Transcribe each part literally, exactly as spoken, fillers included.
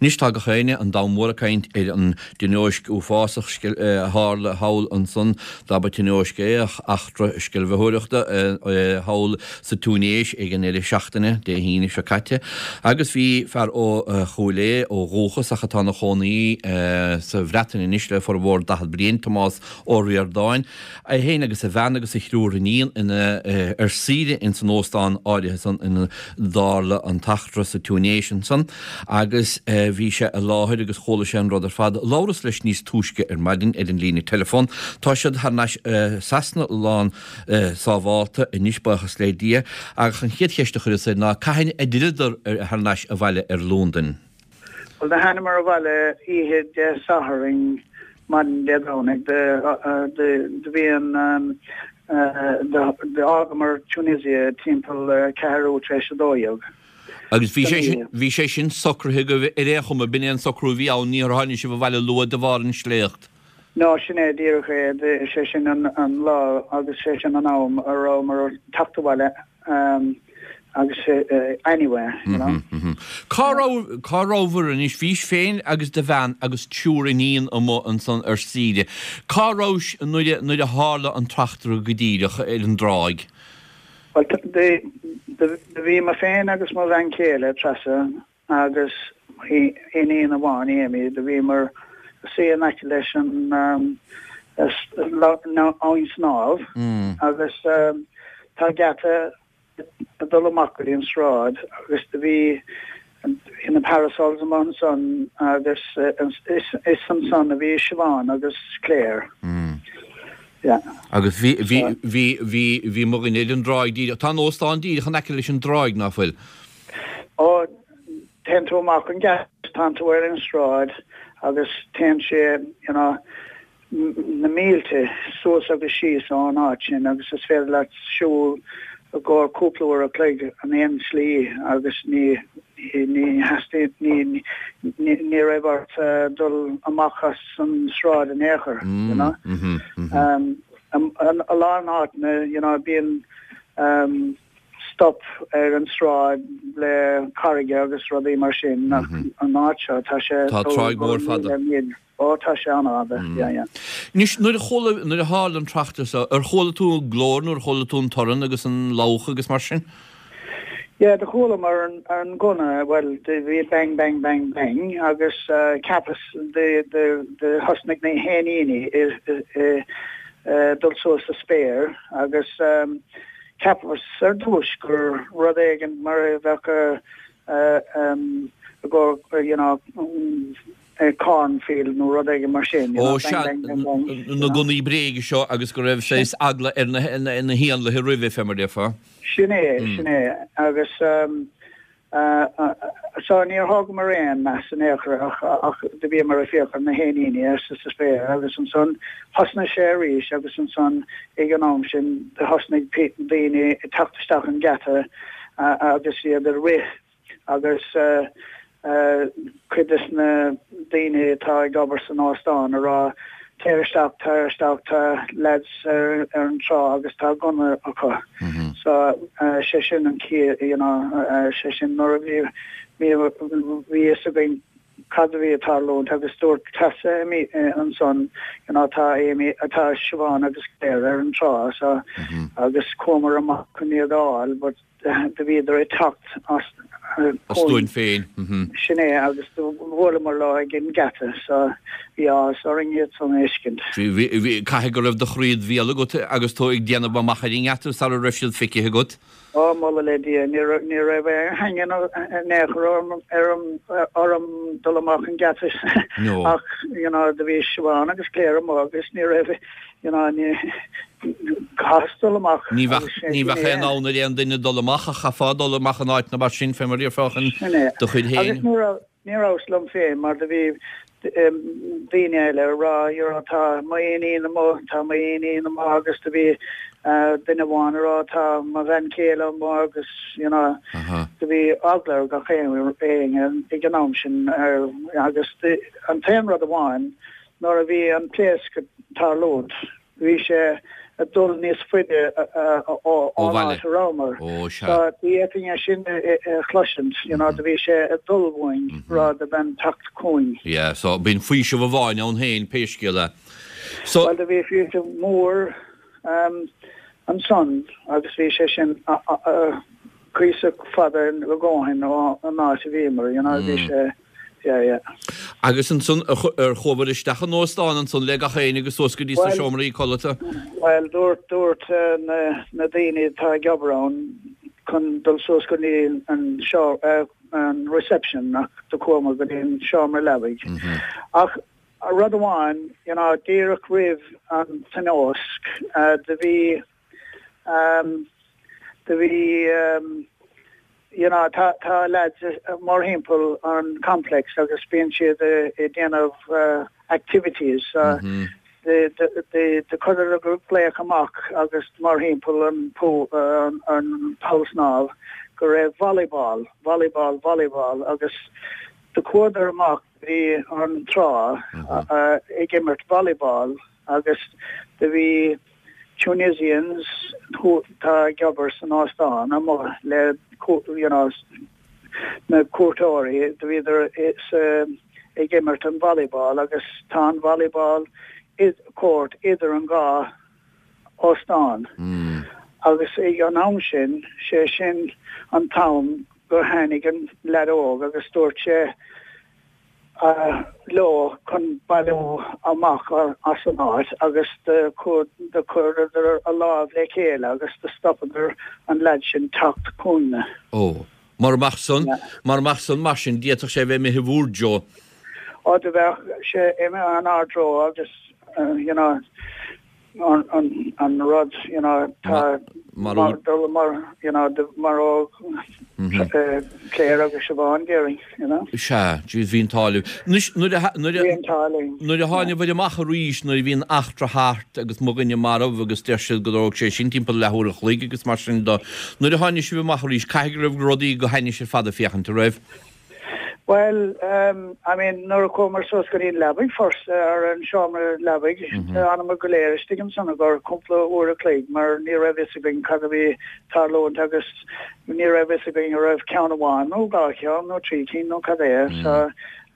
Níos tá go chéine an dámóra caint é an duneoisc ú fásach hála haul an son dába duneoisc éach achtra scil bhthúireachta haul sa túnéis ag an éile seachtaine dé híine se caite. Agus bhí fear ó cholé ó róchas a chatána chonaí sa bhretain in isle for bhór dahad blion Tomás ó Riordáin. A héine agus a bhean agus i chrúraníon ina ar síide in san óstán áirithe san ina dála an tachtra sa túnéis san agus bhí sé a láthir agus chola sé an rud ar fad láras leis níos túisce ar maidin ar an lína telefón. Tá siad tharnais sasna lán sábháilta i níosbachas léidí agus an chéad cheiste chuir sé ná caiin a diridir ar tharnais a bhaile ar Lúndan. Well, the Hanmer of alle he had uh, Saharing man deadronig the uh, the the being um uh the the Argamer Tunisia temple uh, Cairo Treshadoyog. Agus bhí sé bhí sé sin socrthe go bh réchum a bin an socrú bhí á ní háine se bh bhile lu de bhar an sléocht. No sinné díché de sé sin an an lá agus sé sin an ám ará mar taptahile um agus uh, anywhere, you know. Cáróver an is fís féin agus de bhean agus túraníon am an san ar síide. Cárós nuair a hála an trachtar go díireach ar an dráig. Well, the the the bhí ma féin agus mar bhain céile trasa agus í iní a bháin éimi de bhí mar sé an leis an um áin snáb agus um, tá gata a dolomakri in Srod, agus de vi in the parasols among son, agus is some son of vi Siobhan, agus Claire. Yeah. Agus vi vi vi vi vi mogin an draig di. Tá óstán di chan eile an draig náfuil. O ten to mark an gas tan to wear in Srod, agus ten sé, you know, na mílte source of the shees on archin, agus is fair like show a go cúpla a pleig an éon slí agus ní ní hasí ní ní raibhart dul amachchas an sráid an éair, you know. Um, an a lá áitna, you know, bíon um, stop ar an sráid le carige agus rudaí mar sin an áitseo tá sé tá tráig mór fada. Ó tá sé an áda, ja ja. Nís nuair a chola nuair a háil an trachtas ar chola tú glór nuair chola tú toran agus an lácha agus mar sin? Yeah, the chola mar an gona, well, the bhí bang bang bang bang agus uh, capas the the the hosnig na héine is uh dul so sa spare agus um capas ar dúis gur rud éigen mar bhecha uh um go you know um, a cornfield no rud ige mar sin. Ó se na gona bréige seo agus go raibh sééis agla ar na na hían le rih femar defa. Sinné sinné agus um uh so níor hog mar réan meas an éachar ach de bhí mar a féochar na héine ar sa spéir agus an son hosna sé ríis agus an son ag an am sin de hosnig daine tachtasteach an gata agus iad ar rith agus uh Uh, cuidas na daine tá gobar san ástán ará téiristeach téiristeach tá leds ar an trá agus tá gona acu. So sé sin an cí, you know, sé sin nor bhí bhí is a bhín cadhí atá lún agus dúir tasa éimi an son, you know, tá éimi atá Siobhan agus Claire ar an trá, so agus comar amach chuní adáil, but de bhí idir é tacht as Stúin féin. Sinné agus bhla mar lá gin gata, so bhí so ringiad san éiscint. Caithe go raibh do chríad bhíala go agus tó ag déanamh machaí gata sa a raibhsiad ficithe go? Ó mála le dí ní raibh hangin néchar orm dul amach an gata ach, you know, de bhí Siobhan agus Claire am agus ní raibh, you know, ní gastal amach. Ní bheith ché nána réon duine dul amach a chafá dul amach an áit na bar sin fé mar ríor fáchan do chuid héin. Ní ráslam fé mar de bhí daine eile rá tá maoí na mó tá maoí na má agus de bhí duine bháin rá tá má bhein céile má agus, you know, de bhí aglar go chéim éing ag an am sin agus an téim rud a bháin nóir a bhí an pléas go tá lód. Bhí sé a dul níos fuide ó Romer. So the thing sin chlushant, you know, the vi sé a dulwing rather than tucked coin. Yeah, so been free of a vine on hain peskilla. So well, the vi future more um and son, obviously sé sin crease father and we're going or not vimer, you know, vi sé yeah yeah. Agus an son er chover isteach an nóstáin an son le a chéine agus sosca dí seomraí colta? Well, dúirt dúirt na na daine tá gabrán chun dul sosca ní an seo an reception nach do cuama go dtíon seomra lebaig. Ach a rud amháin, you know, díreach rih an tanósc de bhí um de bhí um you know, ta ta lads uh, more himple on complex agus being the again of uh, activities uh, mm-hmm. the the the the color group play a kamak agus more himple and po uh, on pulse now go volleyball volleyball volleyball agus the quarter mark the on draw mm-hmm. uh again at volleyball agus the we Tunisians who ta jobbers and Austin and more le you know na courtori either it's um, a Gimerton volleyball agus tan volleyball is court either an ga Austin mm. agus e an amshin she shin an town go hanigan lado agus storche uh law con balo amach or asonat agus the code the code there a law of lekela agus the stopper and legend talked kun oh mar machson mar machson machine dietach sé ve me hevurjo or the she em an ardro just uh, you know on on on the roads you know ta mar mar you know the maro clear agus Siobhan Gary, you know. Sha, just vín talu. Nus nu de nu de nu de hána bhfuil amach ríis nu vín achtra hart agus moganne mar agus deirsil godorg sé sin timp lehúr chlig agus mar sin do. Nu de hána si amach ríis caigrh rodí go haine sé fada fiachan to raibh. Well, um, I mean, nor commerce was going in labig first, or in Shomer labig, Anna Magulera, Stigum Sonagar, Complo or a Clegg, Mar near Evisibing, Cadaby, Tarlo and August, near Evisibing, or of Counterwan, no Garkia, no Treaty, no Cadea, so,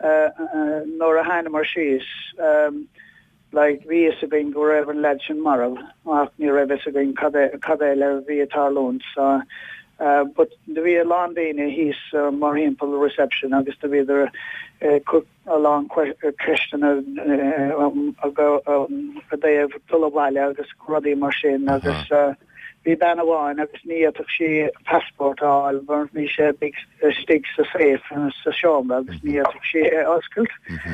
uh, nor a Hanna she's, um, like Viesibing, or Evan Legend Marrow, near Evisibing, Cadella, via Tarlon, so. Uh, but the way London, he's uh, more simple reception. I guess the way there uh, cook a long question uh, um, ago um, a day of Tullawala, I guess Roddy machine, I guess uh, we ban one, I guess near to she passport all, burnt me she big sticks a safe and it's a show, I guess near to she Oscult.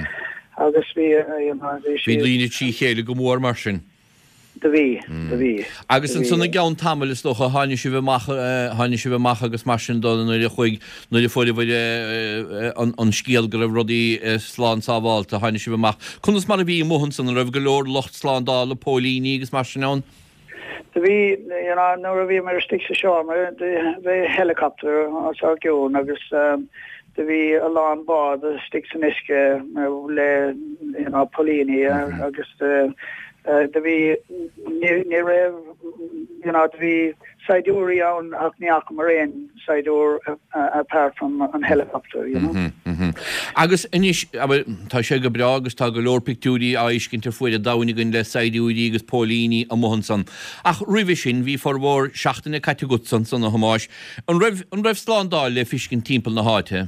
I guess we, you know, we lean it she here to go more machine. De vi de vi agus an sunna gan tamil is doch a haine si bhach haine si bhach agus mar sin do nu chuig nu de fóide bhile an an scéal go rodí slán sábháil a haine si bhach chunas mar a bhí mohan san a raibh go leor locht slán dá le pólíní agus mar sin an de vi you know no a bhí mar stig sa seomar de helicopter á geón agus de vi a lá bá de stig san isce le you know pólíní agus Uh, the we near near you know the we Siduri on Akniak Marine Sidur uh, apart from an helicopter you know mm-hmm, mm-hmm. agus inis aber tá sé go bra agus tá go leor pictúí aiscinnte foiide dainigin le Siduri agus Paulini a Mohanson ach rih sin hí forhór seachtainna categutsan san na hamáis an raibh an raibh slán dá le fiscin timppel na háte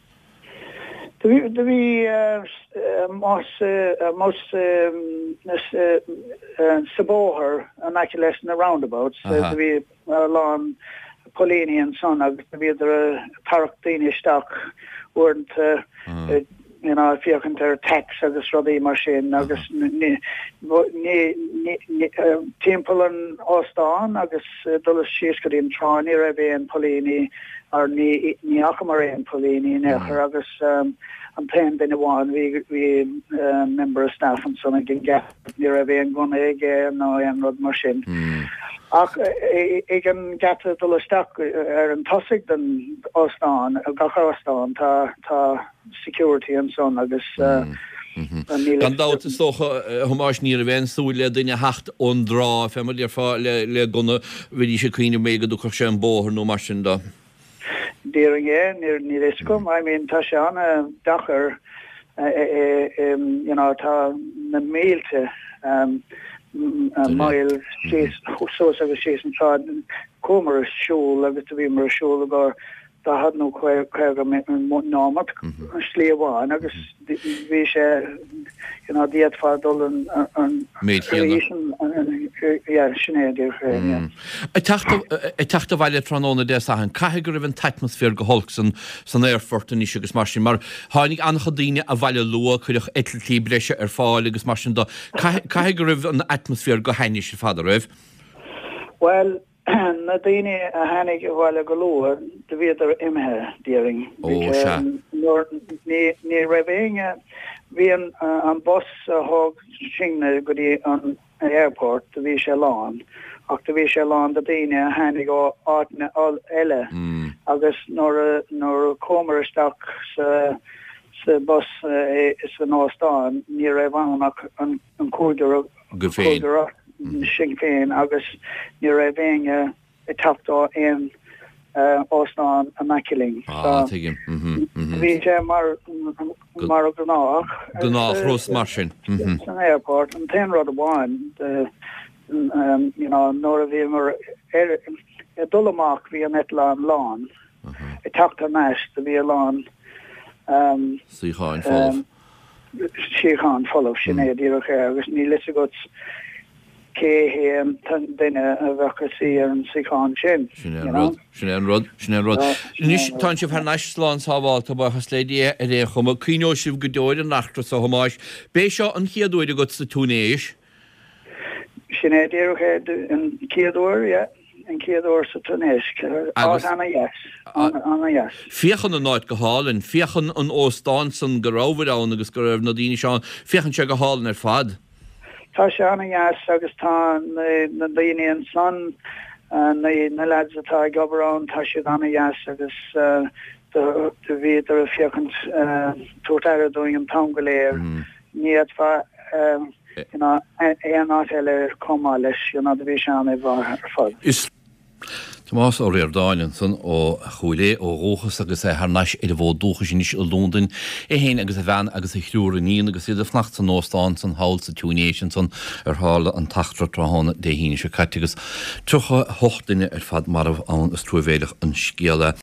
The we, the we, uh, uh, most, uh, most, um, this, uh, uh, Saboher, immaculate in the roundabouts, uh, the we, along Polini and son, the we, the Paractini stock, weren't, uh, uh-huh. uh, you know, if you can tell tax, I guess, Roddy machine, I guess, ni, ni, ni, Temple and Ostan, I guess, Dulles Sheescody and Tron, Irabe and Polini, or ni, ni Akamare and Polini, and I guess, um, I'm playing in the one, we, we, uh, member of staff and son, I can get near a vein going again, now I am not machine. I can get to the stock, er and tossic than Ostan, Gakar Ostan, ta, ta security and son, I guess, uh, Gan dat is toch homáis ní a bhéin sú le duine hecht ón drá fe mar fá le le gona bhí sé cuioine méige dú chu sé an bóthir nó mar sin da. Déring é ní ní is gom, I mean tá sé anna dachar you know tá na méilte mail sé so agus sé an tá komar siúl agus bhí mar siúl agur tá had nó chuir námat sléháin agus bhí sé diaad fádul an sinnéidir. I teachta bhaile tróna dé an caiige gur bh an atmosfér go holk san san airforta ní agus mar sin mar tháinig anchadaine a bhaile lua chuideach etlí breise ar fáil agus mar sin do caiige gur bh an atmosfér go haine sé fada raibh? Well, na daine a hanig bhile golóir de bhéidir imthe déring ní raibhéine bhí an bus thug sinne go dtí an airport de bhí sé lán ach de bhí sé lán de daine a hanig ó áitne eile agus nóair comaristeach sa sa bus is an ástán ní raibh annach an cúidir go Sinn Féin agus ní raibh féin i taptá in Osán a Maciling. Bhí sé mar mar gnáach. Gnáach Ross mar sin. An airport an ten rud amháin nóair a bhí mar dul amach bhí an Etlan lán. I taptá meis a bhí lán Sícháin folamh. Sícháin folamh sin é díoch agus ní lis go cé héan duine a bhecha sí ar an siáin sin. Sin an rud sin an rud. Nís tá sibh ar neisláán sábháilta bachas lédí a ré chum a cuineó sibh go dóir an nachtra sa thomáis. Bé seo an chiaadúide go sa túnéis? Sin é déirché an chiaadúir, an chiaadúir sa túnéis. Anna yes. Anna yes. Fiochan an náid go hálinn, fiochan an óstán san go rábhar agus go raibh na daoine seán, fiochan se go hálinn ar fad. Tá sé anna jas agus tá na daine an son na lads atá gobarrán tá sé anna jas agus de bhíidir a fiochan tuairtear dúing an tam go léir níiad fa éon áile comá leis de bhí se anna bhar ar fad. Tomás ó réir dáin san ó chuilé ó róchas agus é th neis idir bh dúcha sin níos Lúndain é héin agus a bhean agus i chhrúra níon agus idir fnacht san nóstáin san háil sa túnéisisin san ar hála an tachtra tráhanna dé híine se caiitegus tucha hochtaine ar fad marmh an is trúhéideach an scéala.